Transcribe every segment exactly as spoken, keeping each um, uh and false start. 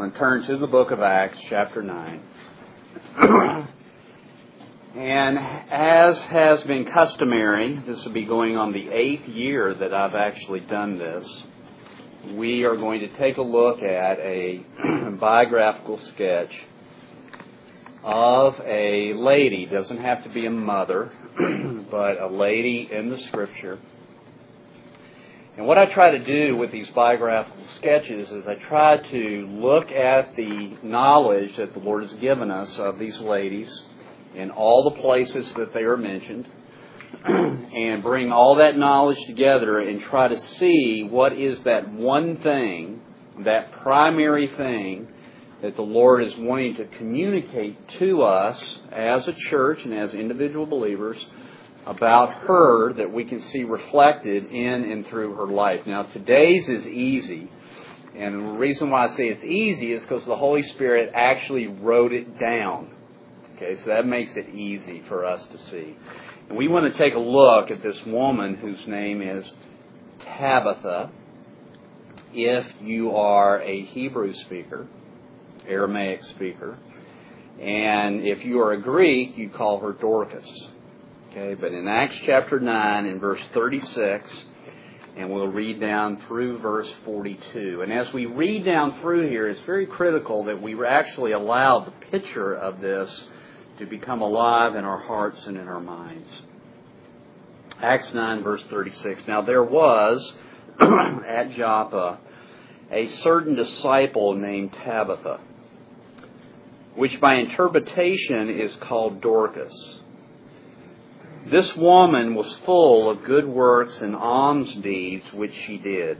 going to turn to the book of Acts, chapter nine. And as has been customary, this will be going on the eighth year that I've actually done this. We are going to take a look at a biographical sketch of a lady. Doesn't have to be a mother, but a lady in the Scripture. And what I try to do with these biographical sketches is I try to look at the knowledge that the Lord has given us of these ladies in all the places that they are mentioned, and bring all that knowledge together and try to see what is that one thing, that primary thing that the Lord is wanting to communicate to us as a church and as individual believers about her that we can see reflected in and through her life. Now, today's is easy, and the reason why I say it's easy is because the Holy Spirit actually wrote it down. Okay, so that makes it easy for us to see. And we want to take a look at this woman whose name is Tabitha. If you are a Hebrew speaker, Aramaic speaker, and if you are a Greek, you call her Dorcas. Okay, but in Acts chapter nine and verse thirty-six, and we'll read down through verse forty-two. And as we read down through here, it's very critical that we actually allow the picture of this to become alive in our hearts and in our minds. Acts nine, verse thirty-six. Now there was at Joppa a certain disciple named Tabitha, which by interpretation is called Dorcas. This woman was full of good works and alms deeds which she did.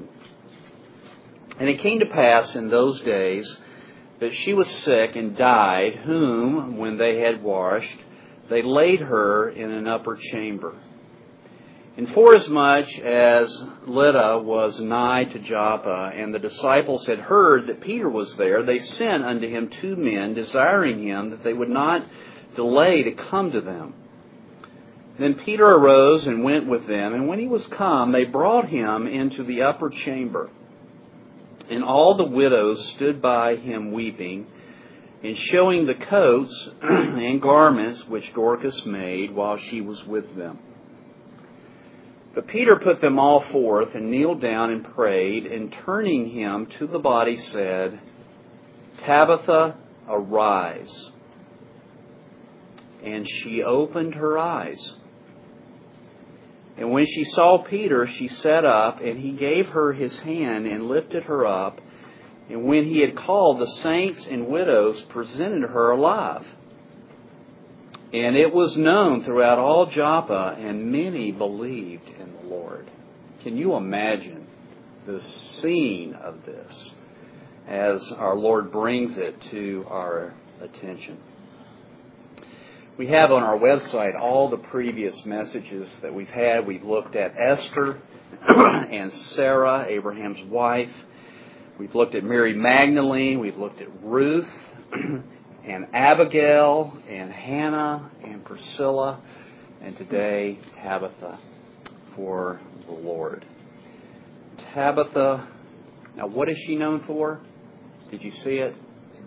And it came to pass in those days that she was sick and died, whom, when they had washed, they laid her in an upper chamber. And forasmuch as Lydda was nigh to Joppa, and the disciples had heard that Peter was there, they sent unto him two men, desiring him that they would not delay to come to them. Then Peter arose and went with them, and when he was come, they brought him into the upper chamber. And all the widows stood by him weeping, and showing the coats and garments which Dorcas made while she was with them. But Peter put them all forth, and kneeled down and prayed, and turning him to the body said, Tabitha, arise. And she opened her eyes. And when she saw Peter, she sat up, and he gave her his hand and lifted her up. And when he had called, the saints and widows presented her alive. And it was known throughout all Joppa, and many believed in the Lord. Can you imagine the scene of this as our Lord brings it to our attention? We have on our website all the previous messages that we've had. We've looked at Esther and Sarah, Abraham's wife. We've looked at Mary Magdalene. We've looked at Ruth and Abigail and Hannah and Priscilla. And today, Tabitha for the Lord. Tabitha, now what is she known for? Did you see it?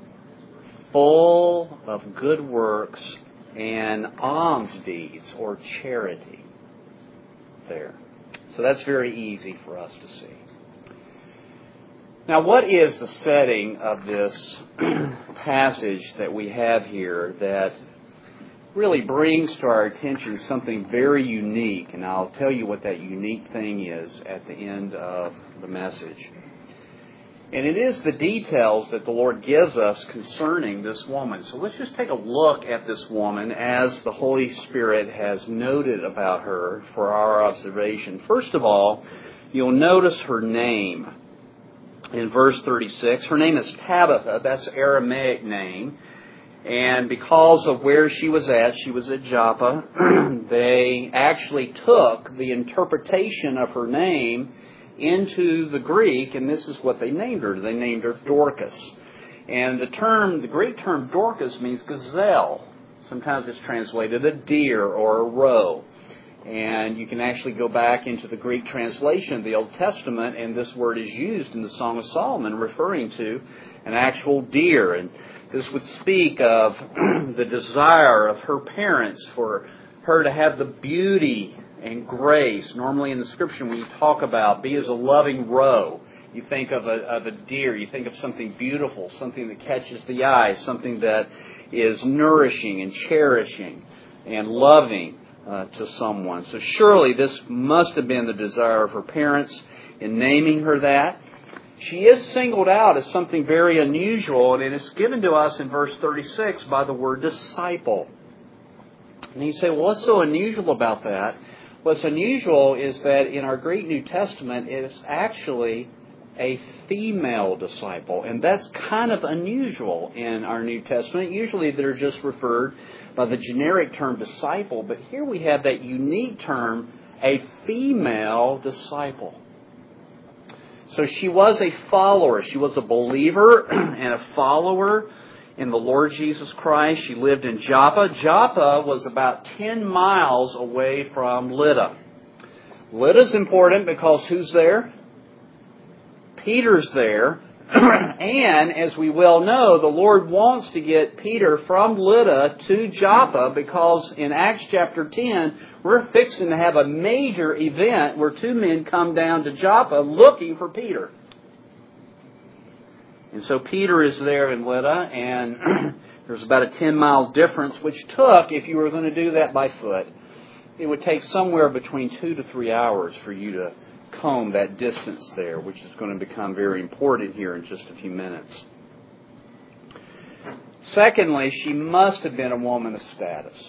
Full of good works and alms deeds or charity there. So that's very easy for us to see. Now, what is the setting of this passage that we have here that really brings to our attention something very unique? And I'll tell you what that unique thing is at the end of the message. And it is the details that the Lord gives us concerning this woman. So let's just take a look at this woman as the Holy Spirit has noted about her for our observation. First of all, you'll notice her name in verse thirty-six. Her name is Tabitha. That's an Aramaic name. And because of where she was at, she was at Joppa, they actually took the interpretation of her name into the Greek, and this is what they named her. They named her Dorcas. And the term, the Greek term Dorcas means gazelle. Sometimes it's translated a deer or a roe. And you can actually go back into the Greek translation of the Old Testament, and this word is used in the Song of Solomon, referring to an actual deer. And this would speak of the desire of her parents for her to have the beauty and grace. Normally in the Scripture, when you talk about be as a loving roe, you think of a, of a deer, you think of something beautiful, something that catches the eye, something that is nourishing and cherishing and loving uh, to someone. So surely this must have been the desire of her parents in naming her that. She is singled out as something very unusual, and it is given to us in verse thirty-six by the word disciple. And you say, well, what's so unusual about that? What's unusual is that in our Greek New Testament, it's actually a female disciple. And that's kind of unusual in our New Testament. Usually they're just referred by the generic term disciple. But here we have that unique term, a female disciple. So she was a follower. She was a believer and a follower in the Lord Jesus Christ. She lived in Joppa. Joppa was about ten miles away from Lydda. Lydda's important because who's there? Peter's there. And as we well know, the Lord wants to get Peter from Lydda to Joppa because in Acts chapter ten, we're fixing to have a major event where two men come down to Joppa looking for Peter. And so Peter is there in Lydda, and there's about a ten mile difference, which took, if you were going to do that by foot, it would take somewhere between two to three hours for you to comb that distance there, which is going to become very important here in just a few minutes. Secondly, she must have been a woman of status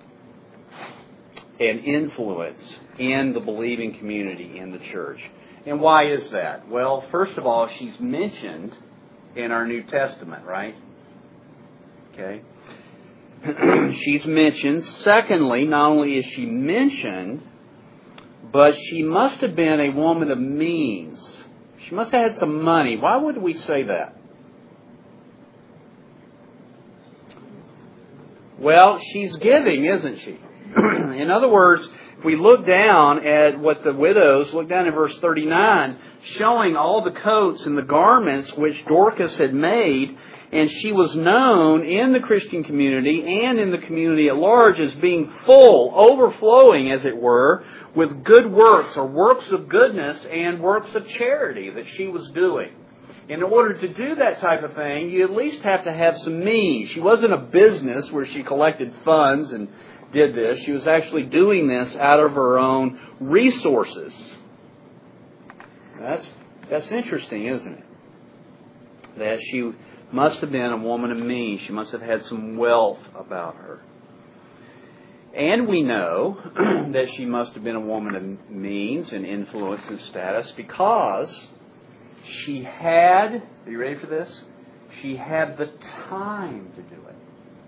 and influence in the believing community in the church. And why is that? Well, first of all, she's mentioned in our New Testament, right? Okay. She's mentioned. Secondly, not only is she mentioned, but she must have been a woman of means. She must have had some money. Why would we say that? Well, she's giving, isn't she? In other words, if we look down at what the widows, look down at verse thirty-nine, showing all the coats and the garments which Dorcas had made, and she was known in the Christian community and in the community at large as being full, overflowing, as it were, with good works or works of goodness and works of charity that she was doing. In order to do that type of thing, you at least have to have some means. She wasn't a business where she collected funds and did this. She was actually doing this out of her own resources. That's that's interesting, isn't it? That she must have been a woman of means. She must have had some wealth about her. And we know that she must have been a woman of means and influence and status because she had, are you ready for this? She had the time to do it.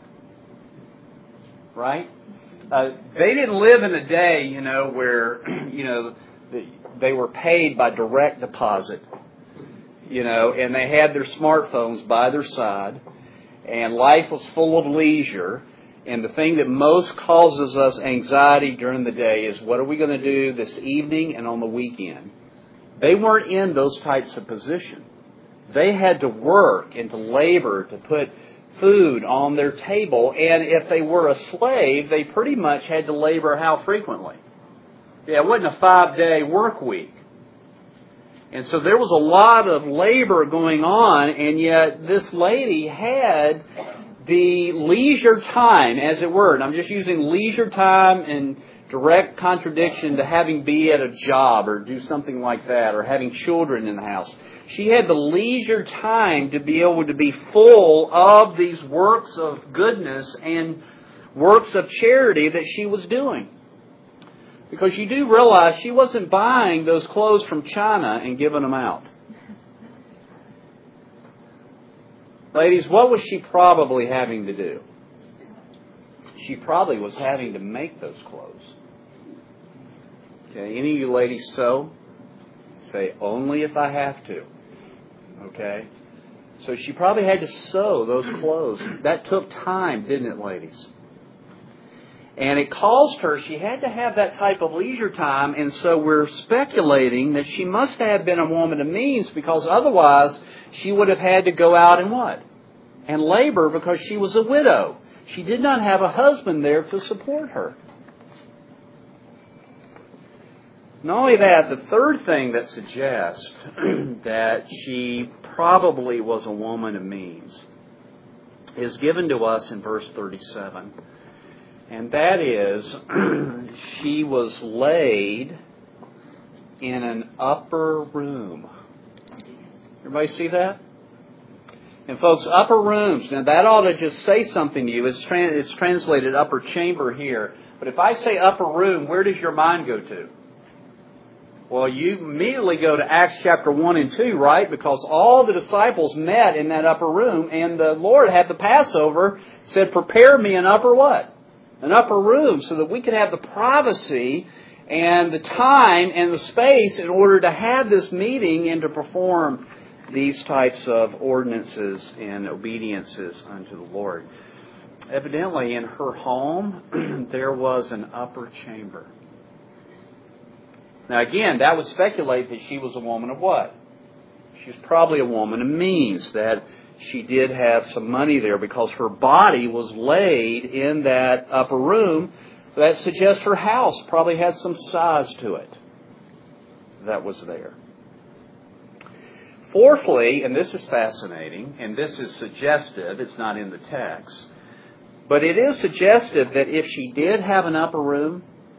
Right? Uh, they didn't live in a day, you know, where, you know, they were paid by direct deposit, you know, and they had their smartphones by their side, and life was full of leisure. And the thing that most causes us anxiety during the day is what are we going to do this evening and on the weekend? They weren't in those types of positions. They had to work and to labor to put food on their table. And if they were a slave, they pretty much had to labor how frequently? Yeah, it wasn't a five-day work week. And so there was a lot of labor going on, and yet this lady had the leisure time, as it were. And I'm just using leisure time in direct contradiction to having be at a job or do something like that or having children in the house. She had the leisure time to be able to be full of these works of goodness and works of charity that she was doing. Because you do realize she wasn't buying those clothes from China and giving them out. Ladies, what was she probably having to do? She probably was having to make those clothes. Okay, any of you ladies sew? Say, only if I have to. Okay? So she probably had to sew those clothes. That took time, didn't it, ladies? And it caused her, she had to have that type of leisure time, and so we're speculating that she must have been a woman of means, because otherwise she would have had to go out and what? And labor, because she was a widow. She did not have a husband there to support her. Not only that, the third thing that suggests that she probably was a woman of means is given to us in verse thirty-seven. And that is, she was laid in an upper room. Everybody see that? And folks, upper rooms, now that ought to just say something to you. It's, trans- it's translated upper chamber here. But if I say upper room, where does your mind go to? Well, you immediately go to Acts chapter one and two, right? Because all the disciples met in that upper room, and the Lord had the Passover, said, prepare me an upper what? An upper room, so that we could have the privacy and the time and the space in order to have this meeting and to perform these types of ordinances and obediences unto the Lord. Evidently, in her home, there was an upper chamber. Now again, that would speculate that she was a woman of what? She was probably a woman of means, that she did have some money there because her body was laid in that upper room. That suggests her house probably had some size to it that was there. Fourthly, and this is fascinating, and this is suggestive, it's not in the text, but it is suggestive that if she did have an upper room,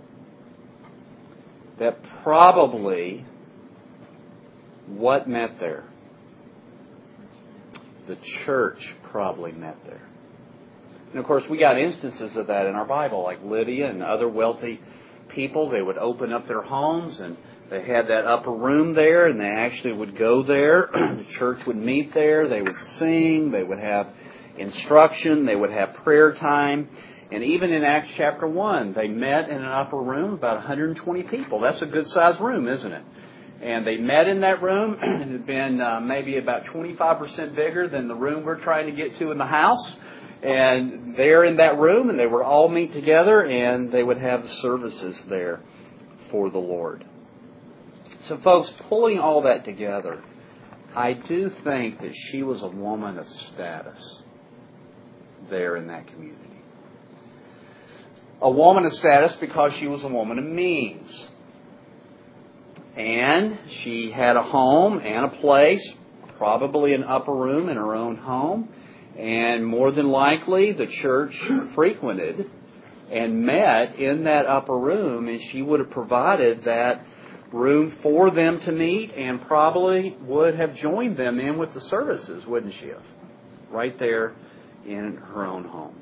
that probably what met there? The church probably met there. And of course, we got instances of that in our Bible, like Lydia and other wealthy people. They would open up their homes and they had that upper room there, and they actually would go there. The church would meet there. They would sing. They would have instruction. They would have prayer time. And even in Acts chapter one, they met in an upper room, about one hundred twenty people. That's a good-sized room, isn't it? And they met in that room. It had been uh, maybe about twenty-five percent bigger than the room we're trying to get to in the house. And they're in that room, and they would all meet together, and they would have the services there for the Lord. So, folks, pulling all that together, I do think that she was a woman of status there in that community. A woman of status because she was a woman of means. And she had a home and a place, probably an upper room in her own home. And more than likely, the church frequented and met in that upper room, and she would have provided that room for them to meet and probably would have joined them in with the services, wouldn't she have? Right there in her own home.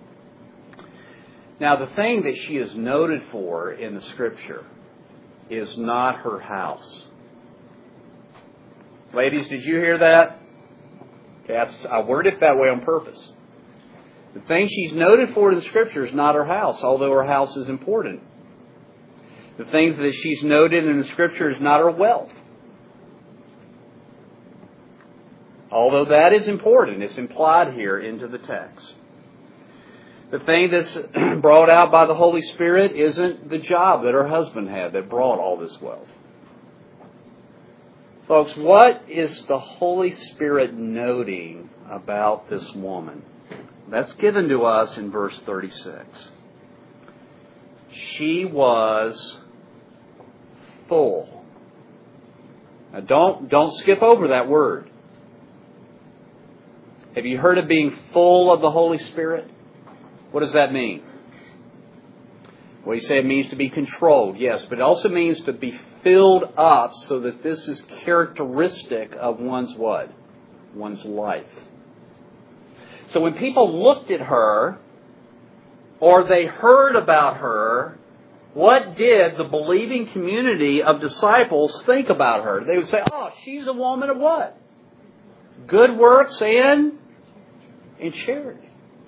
Now, the thing that she is noted for in the Scripture is not her house. Ladies, did you hear that? Okay, I worded it that way on purpose. The thing she's noted for in the Scripture is not her house, although her house is important. The things that she's noted in the Scripture is not her wealth. Although that is important, it's implied here into the text. The thing that's brought out by the Holy Spirit isn't the job that her husband had that brought all this wealth. Folks, what is the Holy Spirit noting about this woman? That's given to us in verse thirty-six. She was full. Now don't, don't skip over that word. Have you heard of being full of the Holy Spirit? What does that mean? Well, you say it means to be controlled, yes, but it also means to be filled up so that this is characteristic of one's what? One's life. So when people looked at her or they heard about her, what did the believing community of disciples think about her? They would say, oh, she's a woman of what? Good works and in charity.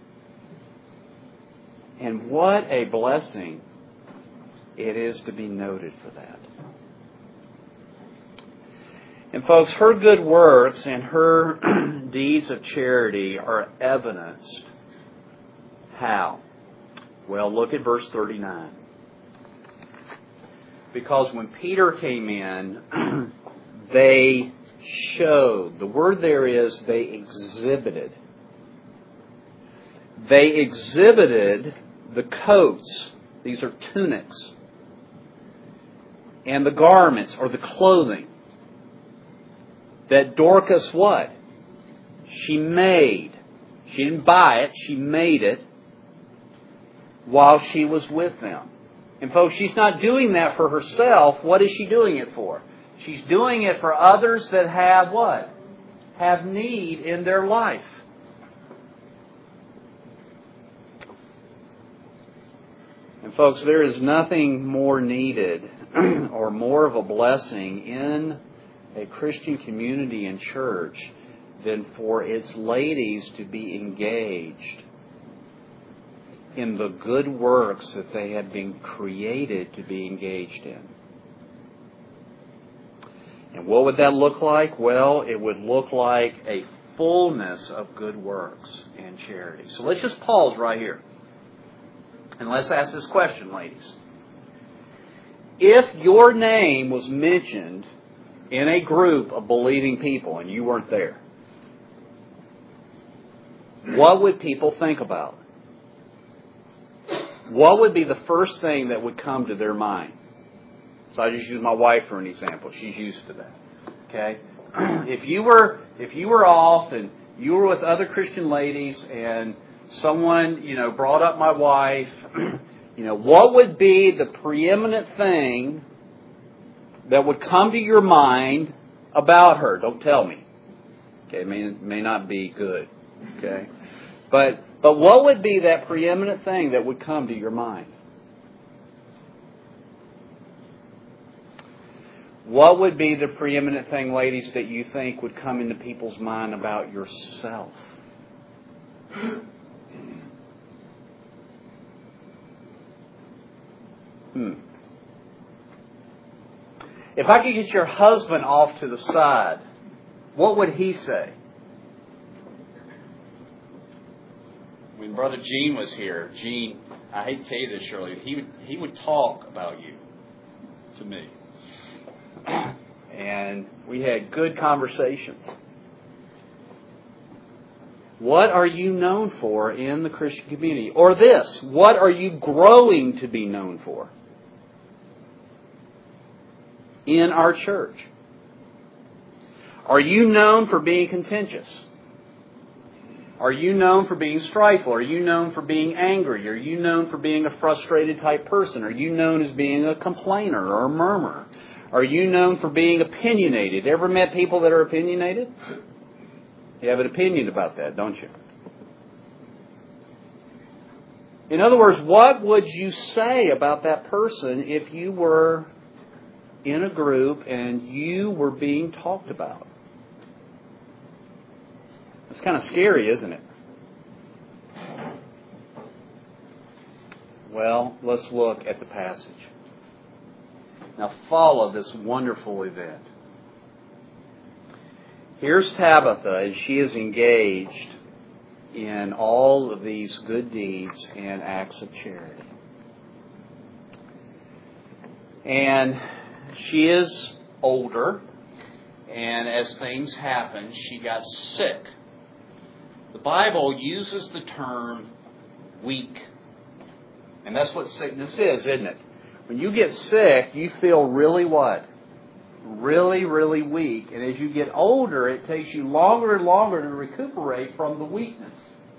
And what a blessing it is to be noted for that. And folks, her good works and her deeds of charity are evidenced. How? Well, look at verse thirty-nine. Because when Peter came in, they showed. The word there is they exhibited. They exhibited the coats. These are tunics. And the garments or the clothing that Dorcas what? She made. She didn't buy it. She made it while she was with them. And folks, she's not doing that for herself. What is she doing it for? She's doing it for others that have what? Have need in their life. And folks, there is nothing more needed or more of a blessing in a Christian community and church than for its ladies to be engaged in the good works that they have been created to be engaged in. And what would that look like? Well, it would look like a fullness of good works and charity. So let's just pause right here. And let's ask this question, ladies. If your name was mentioned in a group of believing people and you weren't there, what would people think about? What would be the first thing that would come to their mind? So I just use my wife for an example. She's used to that. Okay? If you were if you were off and you were with other Christian ladies and someone, you know, brought up my wife, you know, what would be the preeminent thing that would come to your mind about her? Don't tell me. Okay, it may, may not be good. Okay? But but what would be that preeminent thing that would come to your mind? What would be the preeminent thing, ladies, that you think would come into people's mind about yourself? Hmm. If I could get your husband off to the side, what would he say? When Brother Gene was here, Gene, I hate to tell you this, Shirley, he would he would talk about you to me. And we had good conversations. What are you known for in the Christian community? Or this, what are you growing to be known for in our church? Are you known for being contentious? Are you known for being strifeful? Are you known for being angry? Are you known for being a frustrated type person? Are you known as being a complainer or a murmurer? Are you known for being opinionated? Ever met people that are opinionated? You have an opinion about that, don't you? In other words, what would you say about that person if you were in a group and you were being talked about? It's kind of scary, isn't it? Well, let's look at the passage. Now follow this wonderful event. Here's Tabitha as she is engaged in all of these good deeds and acts of charity. And she is older, and as things happen, she got sick. The Bible uses the term weak. And that's what sickness is, isn't it? When you get sick, you feel really what? Really, really weak. And as you get older, it takes you longer and longer to recuperate from the weakness.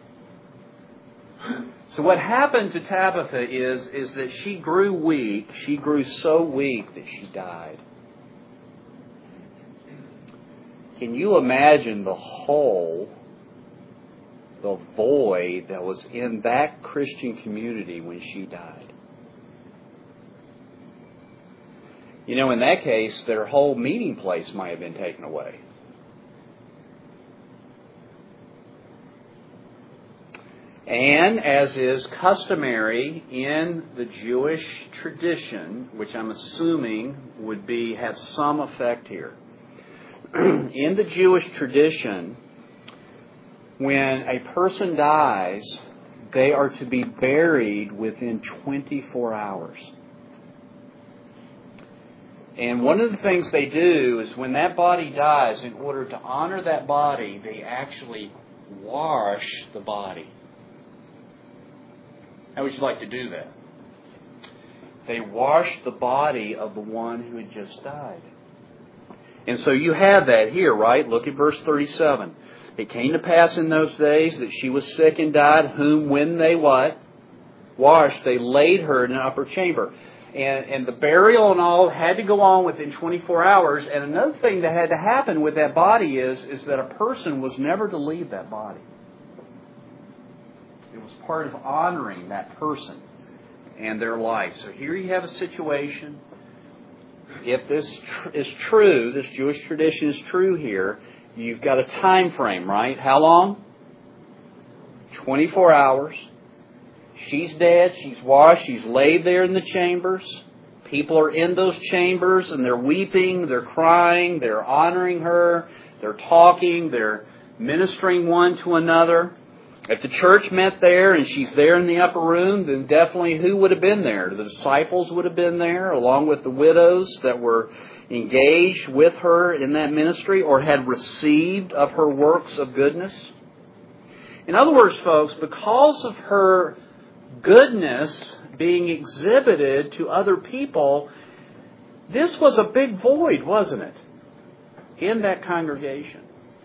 So what happened to Tabitha is, is that she grew weak. She grew so weak that she died. Can you imagine the hole, the void that was in that Christian community when she died? You know, in that case, their whole meeting place might have been taken away. And as is customary in the Jewish tradition, which I'm assuming would be have some effect here. In the Jewish tradition, when a person dies, they are to be buried within twenty-four hours. And one of the things they do is when that body dies, in order to honor that body, they actually wash the body. How would you like to do that? They wash the body of the one who had just died. And so you have that here, right? Look at verse thirty-seven. It came to pass in those days that she was sick and died, whom when they what? Washed, they laid her in an upper chamber. And, and the burial and all had to go on within twenty-four hours. And another thing that had to happen with that body is, is that a person was never to leave that body. It was part of honoring that person and their life. So here you have a situation. If this tr- is true, this Jewish tradition is true here, you've got a time frame, right? How long? twenty-four hours. She's dead. She's washed. She's laid there in the chambers. People are in those chambers and they're weeping. They're crying. They're honoring her. They're talking. They're ministering one to another. If the church met there and she's there in the upper room, then definitely who would have been there? The disciples would have been there, along with the widows that were engaged with her in that ministry or had received of her works of goodness. In other words, folks, because of her goodness being exhibited to other people, this was a big void, wasn't it, in that congregation?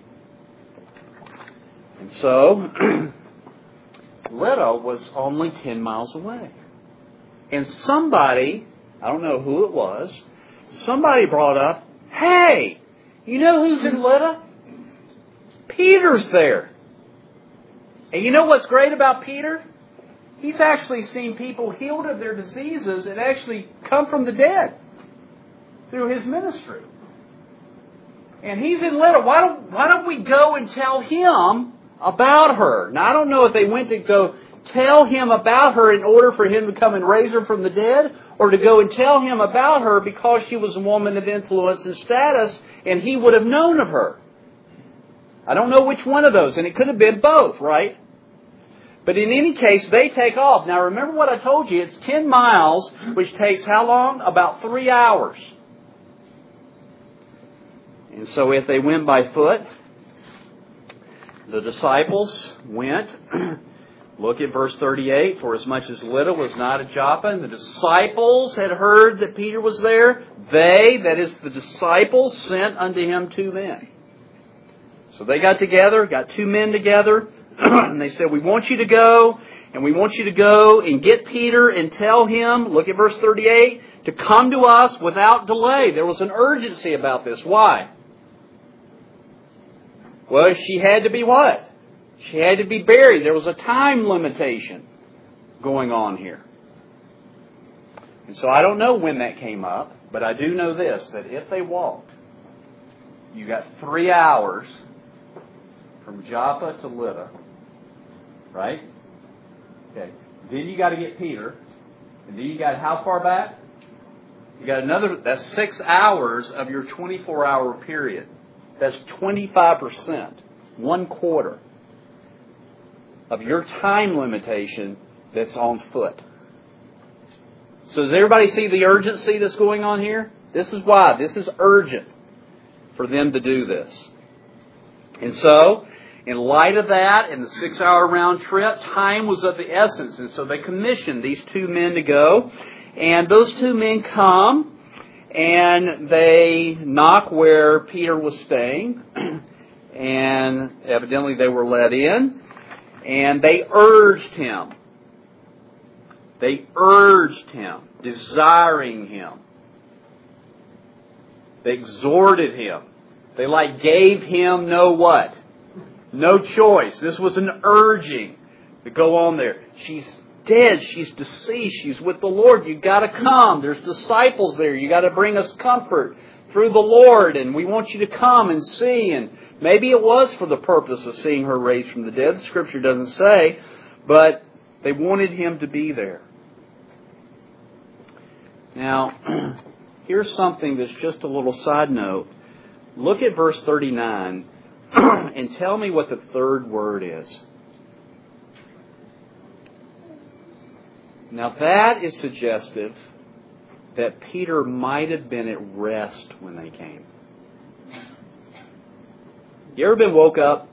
And so, Lydda was only ten miles away. And somebody, I don't know who it was, somebody brought up, hey, you know who's in Lydda? Peter's there. And you know what's great about Peter? He's actually seen people healed of their diseases and actually come from the dead through his ministry. And he's in Lydda. Why don't, why don't we go and tell him about her? Now, I don't know if they went to go tell him about her in order for him to come and raise her from the dead, or to go and tell him about her because she was a woman of influence and status and he would have known of her. I don't know which one of those, and it could have been both, right? But in any case, they take off. Now, remember what I told you. It's ten miles, which takes how long? About three hours. And so if they went by foot, the disciples went. Look at verse thirty-eight. For as much as Lydda was not at Joppa, and the disciples had heard that Peter was there, they, that is the disciples, sent unto him two men. So they got together, got two men together, and they said, we want you to go, and we want you to go and get Peter and tell him, look at verse thirty-eight, to come to us without delay. There was an urgency about this. Why? Well, she had to be what? She had to be buried. There was a time limitation going on here. And so I don't know when that came up, but I do know this, that if they walked, you got three hours from Joppa to Lydda, right? Okay. Then you got to get Peter, and then you got how far back? You got another, that's six hours of your twenty-four hour period. That's twenty-five percent, one quarter of your time limitation that's on foot. So does everybody see the urgency that's going on here? This is why. This is urgent for them to do this. And so, in light of that, in the six-hour round trip, time was of the essence. And so they commissioned these two men to go. And those two men come, and they knock where Peter was staying. And evidently they were let in. And they urged him. They urged him, desiring him. They exhorted him. They like gave him no what? No choice. This was an urging to go on there. She's dead. She's deceased. She's with the Lord. You've got to come. There's disciples there. You've got to bring us comfort through the Lord. And we want you to come and see. And maybe it was for the purpose of seeing her raised from the dead. The Scripture doesn't say. But they wanted him to be there. Now, here's something that's just a little side note. Look at verse thirty-nine and tell me what the third word is. Now that is suggestive that Peter might have been at rest when they came. You ever been woke up?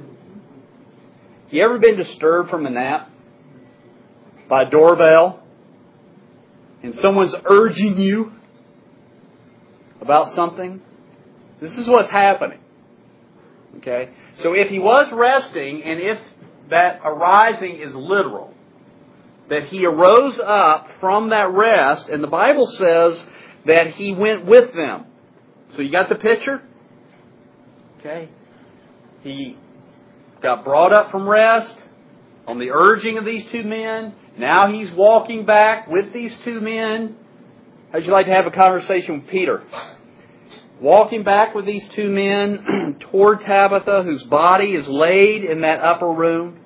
You ever been disturbed from a nap by a doorbell and someone's urging you about something? This is what's happening. Okay? So if he was resting, and if that arising is literal, that he arose up from that rest, and the Bible says that he went with them. So you got the picture? Okay. He got brought up from rest on the urging of these two men. Now he's walking back with these two men. How'd you like to have a conversation with Peter? Walking back with these two men toward Tabitha, whose body is laid in that upper room.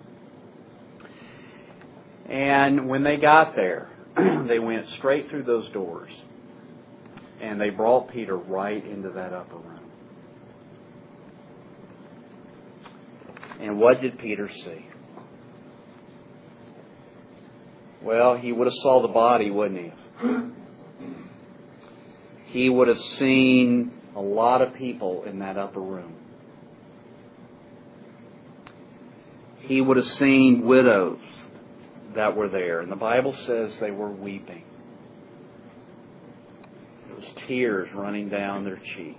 And when they got there, they went straight through those doors. And they brought Peter right into that upper room. And what did Peter see? Well, he would have saw the body, wouldn't he? He would have seen a lot of people in that upper room. He would have seen widows that were there. And the Bible says they were weeping. There was tears running down their cheek.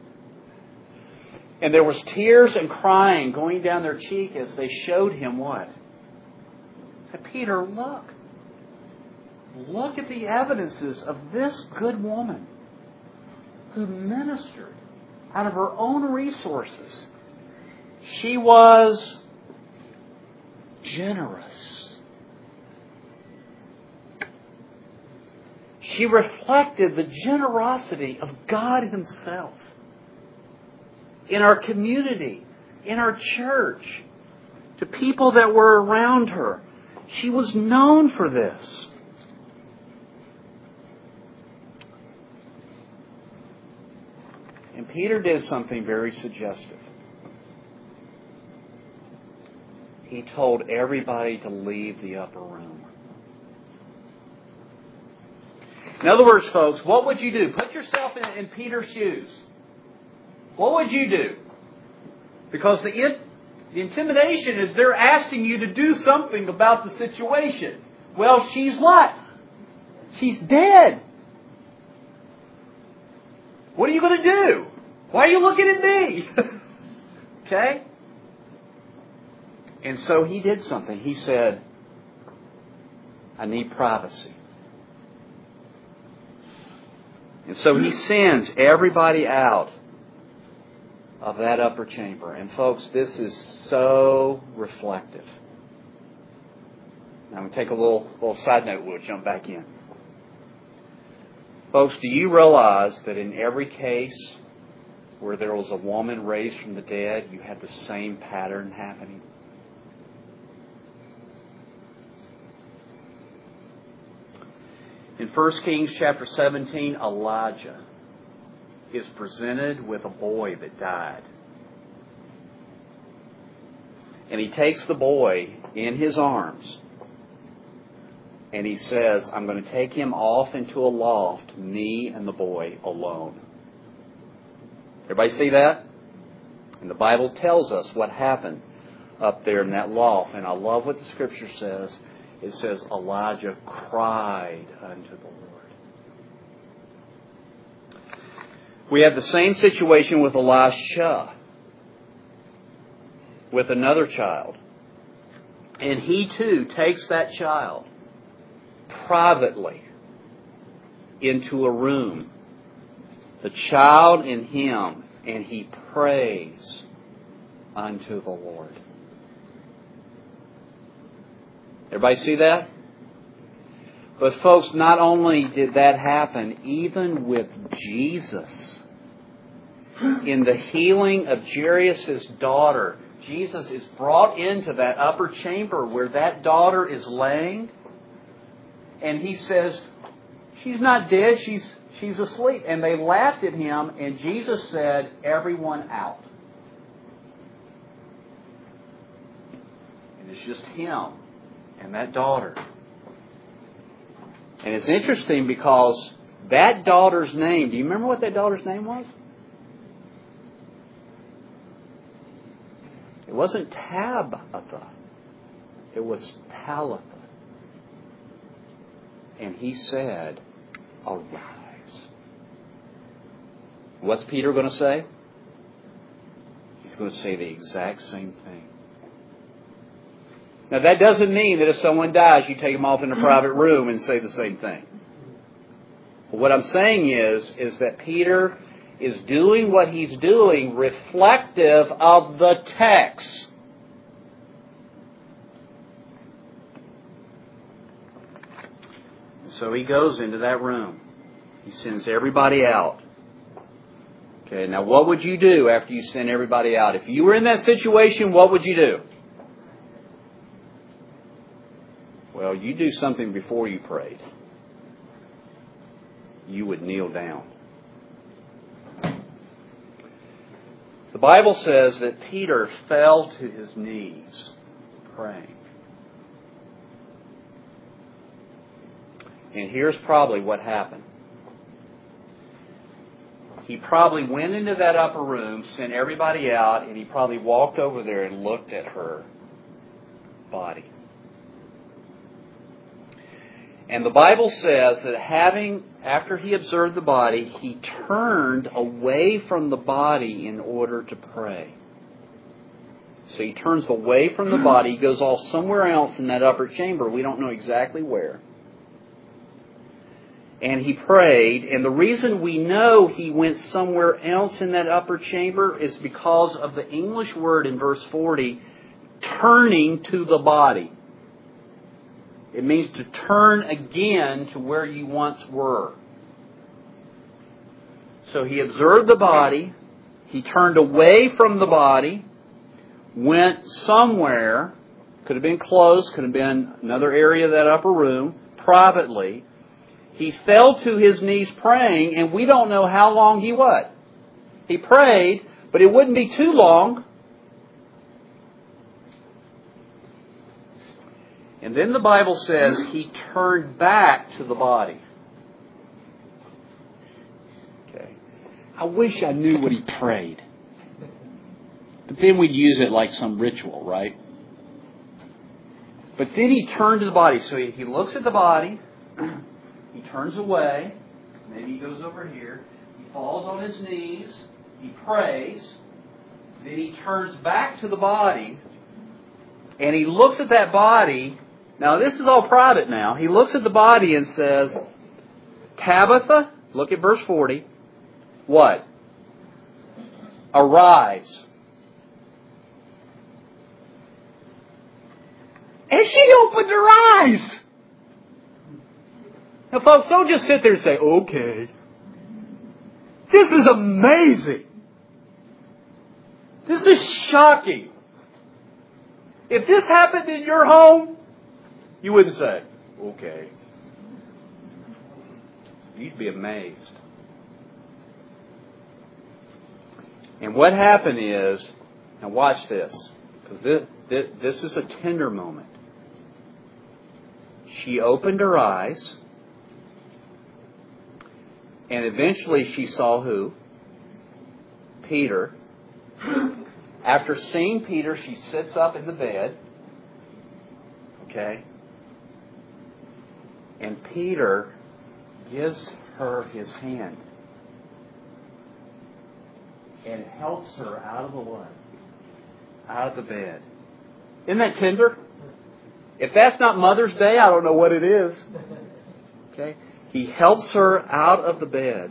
And there was tears and crying going down their cheek as they showed him what? Said, Peter, look. Look at the evidences of this good woman who ministered out of her own resources. She was generous. She reflected the generosity of God Himself in our community, in our church, to people that were around her. She was known for this. And Peter did something very suggestive. He told everybody to leave the upper room. In other words, folks, what would you do? Put yourself in, in Peter's shoes. What would you do? Because the, in, the intimidation is they're asking you to do something about the situation. Well, she's what? She's dead. What are you going to do? Why are you looking at me? Okay? And so he did something. He said, I need privacy. And so he sends everybody out of that upper chamber. And folks, this is so reflective. Now I'm going to take a little, little side note. We'll jump back in. Folks, do you realize that in every case where there was a woman raised from the dead, you had the same pattern happening? In First Kings chapter seventeen, Elijah is presented with a boy that died. And he takes the boy in his arms and he says, I'm going to take him off into a loft, me and the boy alone. Everybody see that? And the Bible tells us what happened up there in that loft. And I love what the Scripture says. It says, Elijah cried unto the Lord. We have the same situation with Elisha, with another child. And he too takes that child privately into a room, the child in him, and he prays unto the Lord. Everybody see that? But folks, not only did that happen, even with Jesus, in the healing of Jairus' daughter, Jesus is brought into that upper chamber where that daughter is laying, and he says, she's not dead, she's she's asleep. And they laughed at him, and Jesus said, everyone out. And it's just him and that daughter. And it's interesting because that daughter's name, do you remember what that daughter's name was? It wasn't Tabitha. It was Talitha. And he said, arise. What's Peter going to say? He's going to say the exact same thing. Now that doesn't mean that if someone dies, you take them off in a private room and say the same thing. But what I'm saying is, is that Peter is doing what he's doing reflective of the text. So he goes into that room. He sends everybody out. Okay, now what would you do after you send everybody out? If you were in that situation, what would you do? Well, you do something before you prayed. You would kneel down. The Bible says that Peter fell to his knees praying. And here's probably what happened. He probably went into that upper room, sent everybody out, and he probably walked over there and looked at her body. And the Bible says that having, after he observed the body, he turned away from the body in order to pray. So he turns away from the body. He goes off somewhere else in that upper chamber. We don't know exactly where. And he prayed. And the reason we know he went somewhere else in that upper chamber is because of the English word in verse forty, turning to the body. It means to turn again to where you once were. So he observed the body. He turned away from the body. Went somewhere. Could have been close. Could have been another area of that upper room. Privately. He fell to his knees praying. And we don't know how long he what? He prayed. But it wouldn't be too long. And then the Bible says he turned back to the body. Okay. I wish I knew what he prayed. But then we'd use it like some ritual, right? But then he turned to the body. So he, he looks at the body. He turns away. Maybe he goes over here. He falls on his knees. He prays. Then he turns back to the body. And he looks at that body. Now, this is all private now. He looks at the body and says, Tabitha, look at verse forty. What? Arise. And she opened her eyes. Now, folks, don't just sit there and say, okay. This is amazing. This is shocking. If this happened in your home, you wouldn't say, okay. You'd be amazed. And what happened is, now watch this, because this, this, this is a tender moment. She opened her eyes, and eventually she saw who? Peter. After seeing Peter, she sits up in the bed. Okay? And Peter gives her his hand and helps her out of the what? Out of the bed. Isn't that tender? If that's not Mother's Day, I don't know what it is. Okay? He helps her out of the bed.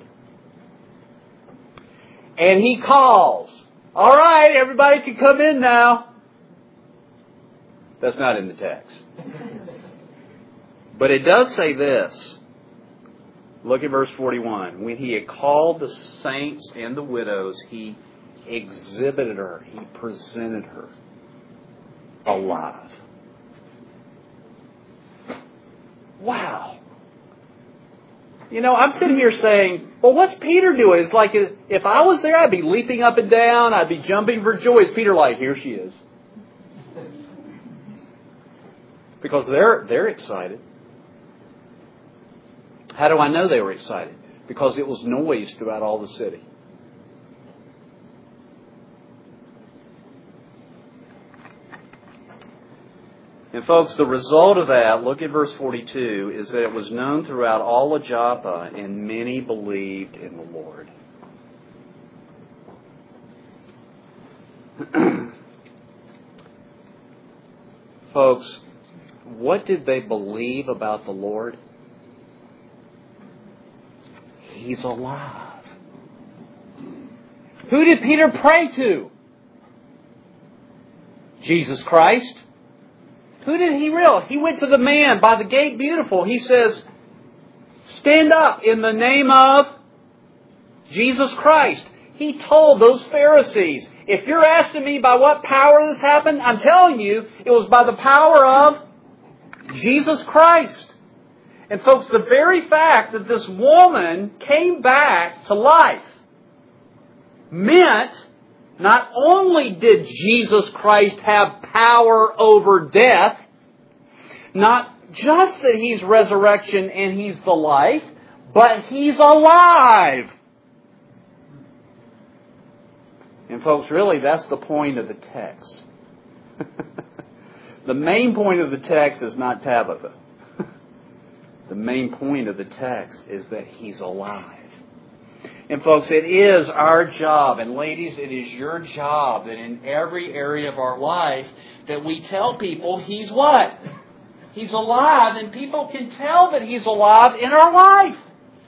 And he calls, all right, everybody can come in now. That's not in the text. But it does say this. Look at verse forty-one. When he had called the saints and the widows, he exhibited her. He presented her alive. Wow. You know, I'm sitting here saying, well, what's Peter doing? It's like if I was there, I'd be leaping up and down. I'd be jumping for joy. Is Peter like, here she is? Because they're they're excited. How do I know they were excited? Because it was noise throughout all the city. And folks, the result of that, look at verse forty-two, is that it was known throughout all of Joppa, and many believed in the Lord. Folks, what did they believe about the Lord? He's alive. Who did Peter pray to? Jesus Christ. Who did he real? He went to the man by the gate beautiful. He says, stand up in the name of Jesus Christ. He told those Pharisees, if you're asking me by what power this happened, I'm telling you, it was by the power of Jesus Christ. And folks, the very fact that this woman came back to life meant not only did Jesus Christ have power over death, not just that He's resurrection and He's the life, but He's alive. And folks, really, that's the point of the text. The main point of the text is not Tabitha. The main point of the text is that He's alive. And folks, it is our job, and ladies, it is your job that in every area of our life that we tell people He's what? He's alive, and people can tell that He's alive in our life.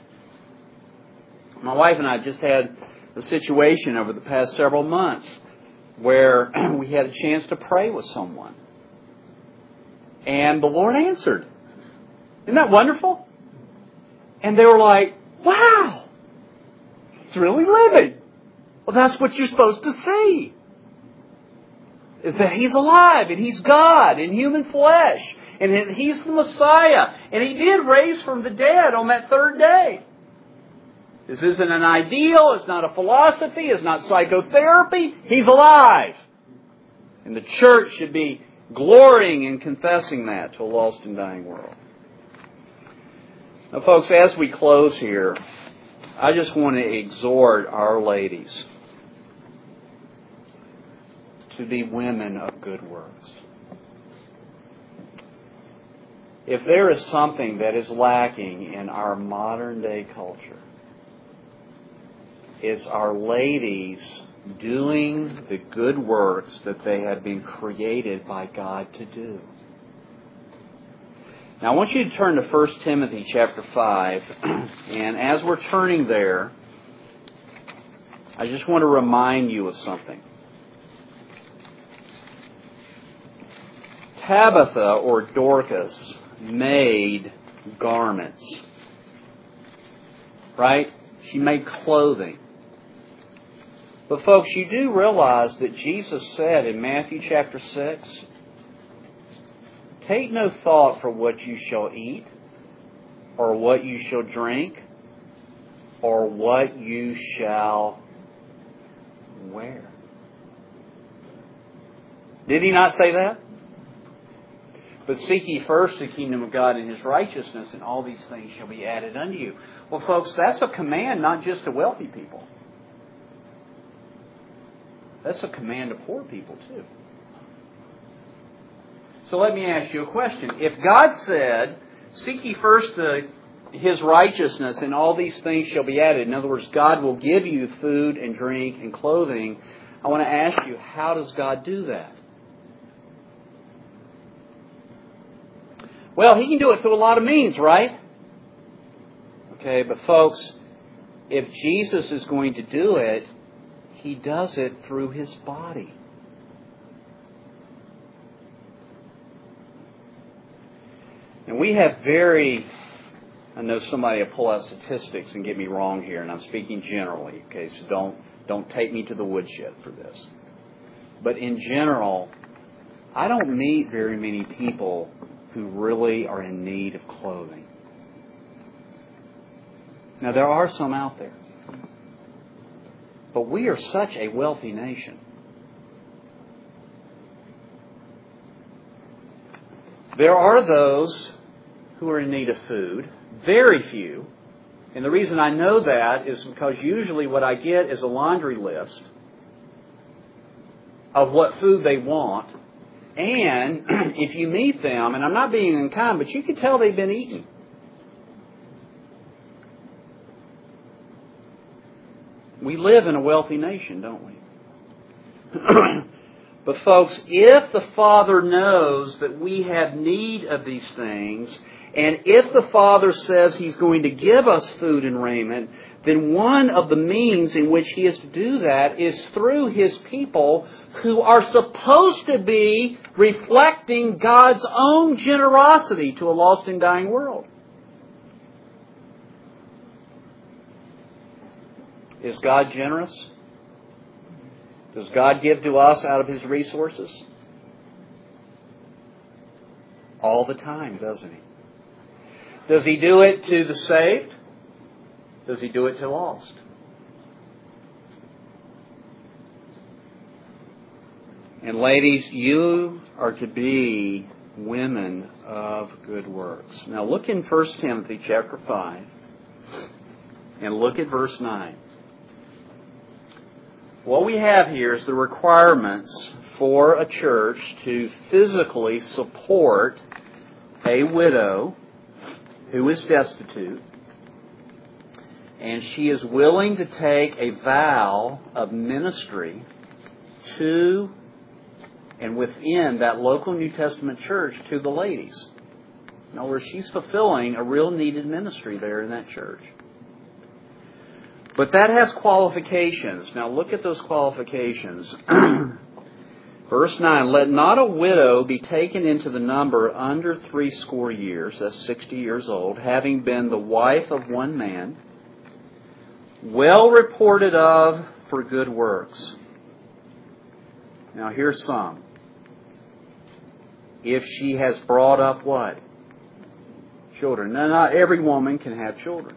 My wife and I just had a situation over the past several months where we had a chance to pray with someone. And the Lord answered. Isn't that wonderful? And they were like, wow! It's really living. Well, that's what you're supposed to see. Is that He's alive, and He's God in human flesh, and that He's the Messiah, and He did raise from the dead on that third day. This isn't an ideal, it's not a philosophy, it's not psychotherapy. He's alive. And the church should be glorying and confessing that to a lost and dying world. Now, folks, as we close here, I just want to exhort our ladies to be women of good works. If there is something that is lacking in our modern day culture, it's our ladies doing the good works that they have been created by God to do. Now I want you to turn to First Timothy chapter five, and as we're turning there, I just want to remind you of something. Tabitha, or Dorcas, made garments. Right? She made clothing. But folks, you do realize that Jesus said in Matthew chapter six, take no thought for what you shall eat, or what you shall drink, or what you shall wear. Did He not say that? But seek ye first the kingdom of God and His righteousness, and all these things shall be added unto you. Well, folks, that's a command not just to wealthy people. That's a command to poor people too. So let me ask you a question. If God said, seek ye first the, His righteousness and all these things shall be added. In other words, God will give you food and drink and clothing. I want to ask you, how does God do that? Well, He can do it through a lot of means, right? Okay, but folks, if Jesus is going to do it, He does it through His body. And we have very, I know somebody will pull out statistics and get me wrong here, and I'm speaking generally, okay, so don't, don't take me to the woodshed for this. But in general, I don't meet very many people who really are in need of clothing. Now, there are some out there. But we are such a wealthy nation. There are those who are in need of food. Very few. And the reason I know that is because usually what I get is a laundry list of what food they want. And if you meet them, and I'm not being unkind, but you can tell they've been eating. We live in a wealthy nation, don't we? But folks, if the Father knows that we have need of these things, and if the Father says He's going to give us food and raiment, then one of the means in which He is to do that is through His people who are supposed to be reflecting God's own generosity to a lost and dying world. Is God generous? Does God give to us out of His resources? All the time, doesn't He? Does He do it to the saved? Does He do it to the lost? And ladies, you are to be women of good works. Now look in First Timothy chapter five and look at verse nine. What we have here is the requirements for a church to physically support a widow who is destitute, and she is willing to take a vow of ministry to and within that local New Testament church to the ladies. In other words, she's fulfilling a real needed ministry there in that church. But that has qualifications. Now look at those qualifications. Verse nine, let not a widow be taken into the number under three score years, that's sixty years old, having been the wife of one man, well reported of for good works. Now here's some. If she has brought up what? Children. Now not every woman can have children.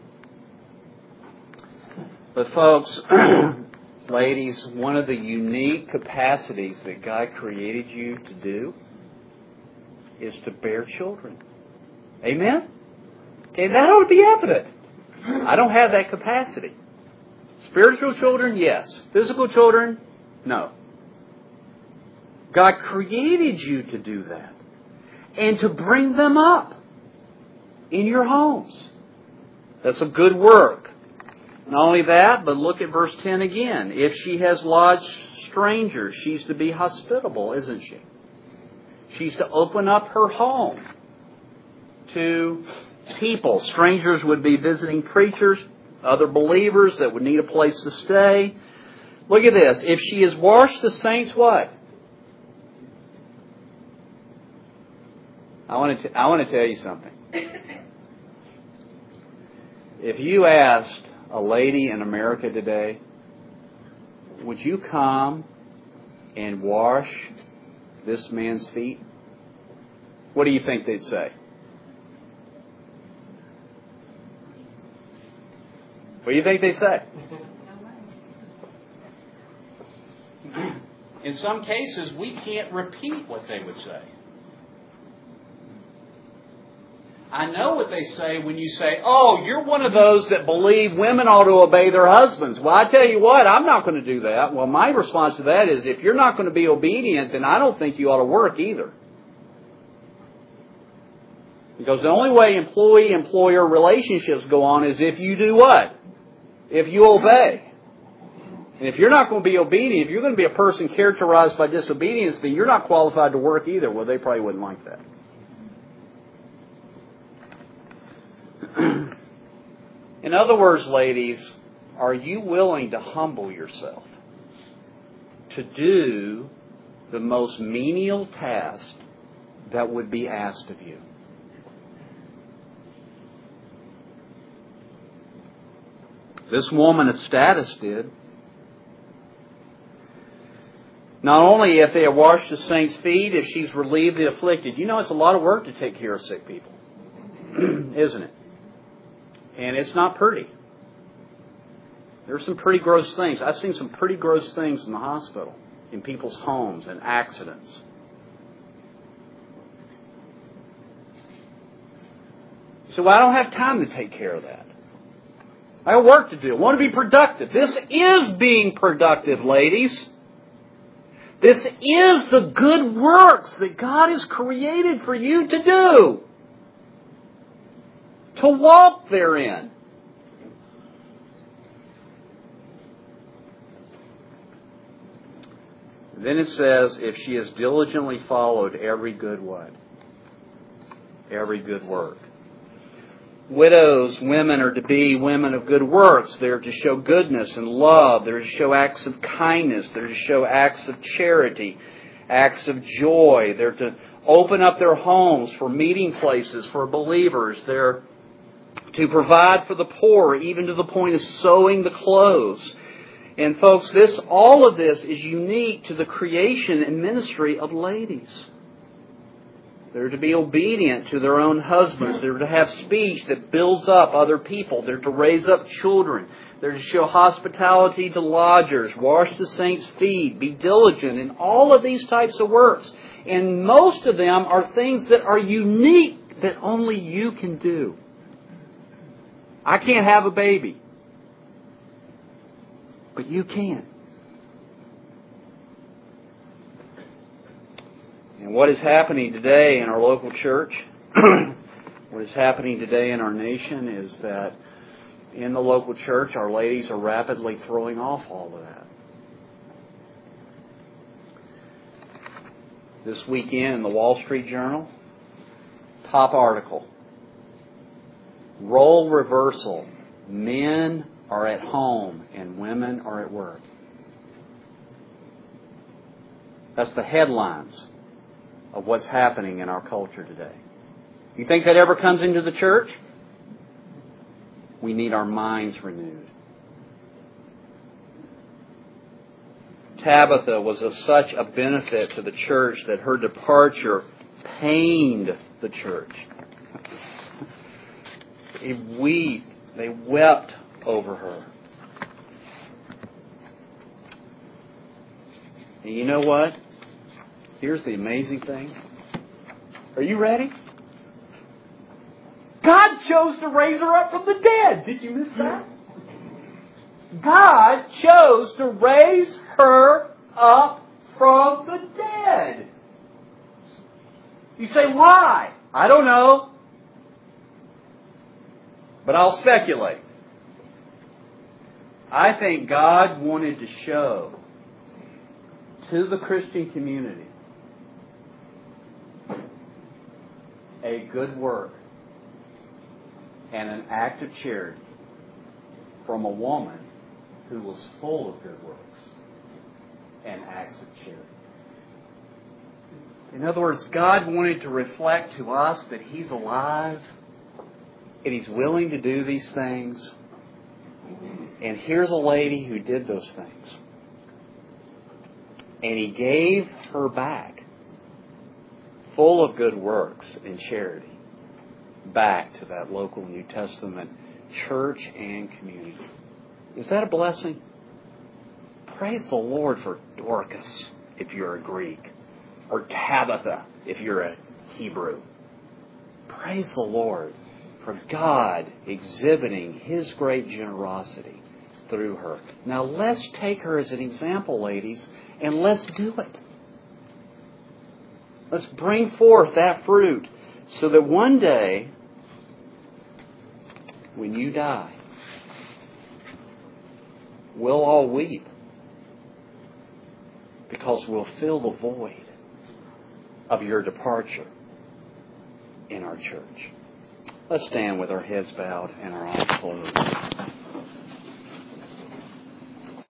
But folks, ladies, one of the unique capacities that God created you to do is to bear children. Amen? Okay, that ought to be evident. I don't have that capacity. Spiritual children, yes. Physical children, no. God created you to do that. And to bring them up in your homes. That's a good work. Not only that, but look at verse ten again. If she has lodged strangers, she's to be hospitable, isn't she? She's to open up her home to people. Strangers would be visiting preachers, other believers that would need a place to stay. Look at this. If she has washed the saints, what? I want to, I want to tell you something. If you asked a lady in America today, would you come and wash this man's feet? What do you think they'd say? What do you think they'd say? In some cases, we can't repeat what they would say. I know what they say when you say, oh, you're one of those that believe women ought to obey their husbands. Well, I tell you what, I'm not going to do that. Well, my response to that is, if you're not going to be obedient, then I don't think you ought to work either. Because the only way employee-employer relationships go on is if you do what? If you obey. And if you're not going to be obedient, if you're going to be a person characterized by disobedience, then you're not qualified to work either. Well, they probably wouldn't like that. In other words, ladies, are you willing to humble yourself to do the most menial task that would be asked of you? This woman of status did. Not only if they have washed the saints' feet, if she's relieved the afflicted. You know, it's a lot of work to take care of sick people, isn't it? And it's not pretty. There's some pretty gross things. I've seen some pretty gross things in the hospital, in people's homes, and accidents. So I don't have time to take care of that. I have work to do. I want to be productive. This is being productive, ladies. This is the good works that God has created for you to do. To walk therein. Then it says, if she has diligently followed every good what? Every good work. Widows, women are to be women of good works. They're to show goodness and love. They're to show acts of kindness. They're to show acts of charity, acts of joy. They're to open up their homes for meeting places for believers. They're to provide for the poor, even to the point of sewing the clothes. And folks, this all of this is unique to the creation and ministry of ladies. They're to be obedient to their own husbands. They're to have speech that builds up other people. They're to raise up children. They're to show hospitality to lodgers, wash the saints' feet, be diligent in all of these types of works. And most of them are things that are unique that only you can do. I can't have a baby, but you can. And what is happening today in our local church, what is happening today in our nation is that in the local church, our ladies are rapidly throwing off all of that. This weekend in the Wall Street Journal, top article, role reversal. Men are at home and women are at work. That's the headlines of what's happening in our culture today. You think that ever comes into the church? We need our minds renewed. Tabitha was of such a benefit to the church that her departure pained the church. They wept, they wept over her. And you know what? Here's the amazing thing. Are you ready? God chose to raise her up from the dead. Did you miss that? God chose to raise her up from the dead. You say, why? I don't know. But I'll speculate. I think God wanted to show to the Christian community a good work and an act of charity from a woman who was full of good works and acts of charity. In other words, God wanted to reflect to us that He's alive and He's willing to do these things. And here's a lady who did those things. And He gave her back, full of good works and charity, back to that local New Testament church and community. Is that a blessing? Praise the Lord for Dorcas, if you're a Greek, or Tabitha, if you're a Hebrew. Praise the Lord for God exhibiting His great generosity through her. Now let's take her as an example, ladies, and let's do it. Let's bring forth that fruit so that one day, when you die, we'll all weep because we'll fill the void of your departure in our church. Let's stand with our heads bowed and our eyes closed.